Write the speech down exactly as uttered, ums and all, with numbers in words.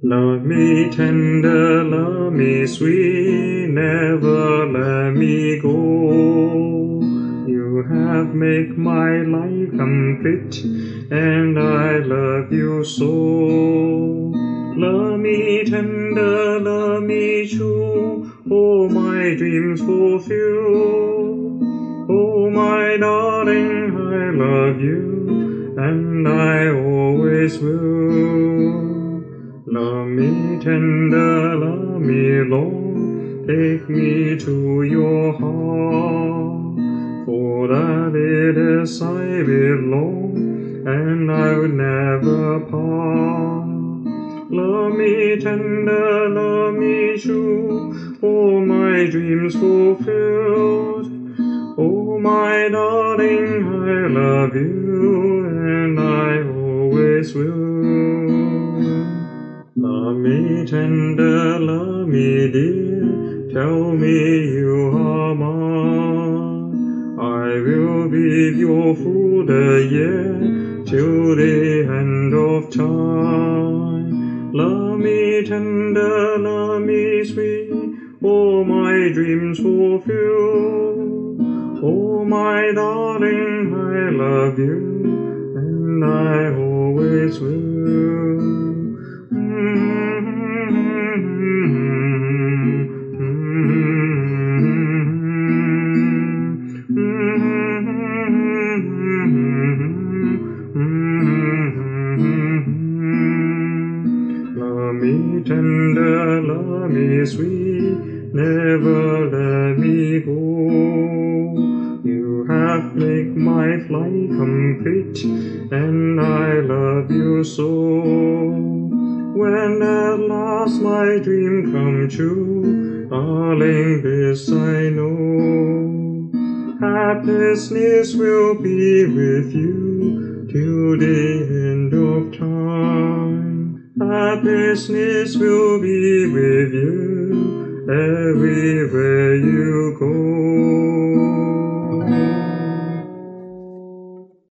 Love me tender, love me sweet, never let me go. You have made my life complete, and I love you so. Love me tender, love me true, all my dreams fulfill. Oh, my darling, I love you, and I always will. Love me tender, love me long, take me to your heart, for that it is I belong, and I'll never part. Love me tender, love me true, all my dreams fulfilled. Oh, my darling, I love you, and I always will. Love me tender, love me dear, tell me you are mine. I will be your through the year, till the end of time. Love me tender, love me sweet, all my dreams fulfill. Oh, my darling, I love you, and I always will. Love me tender, love me sweet, never let me go. You have made my flight complete, and I love you so. When at last my dream come true, darling, this I know. Happiness will be with you till the end of time. Happiness will be with you everywhere.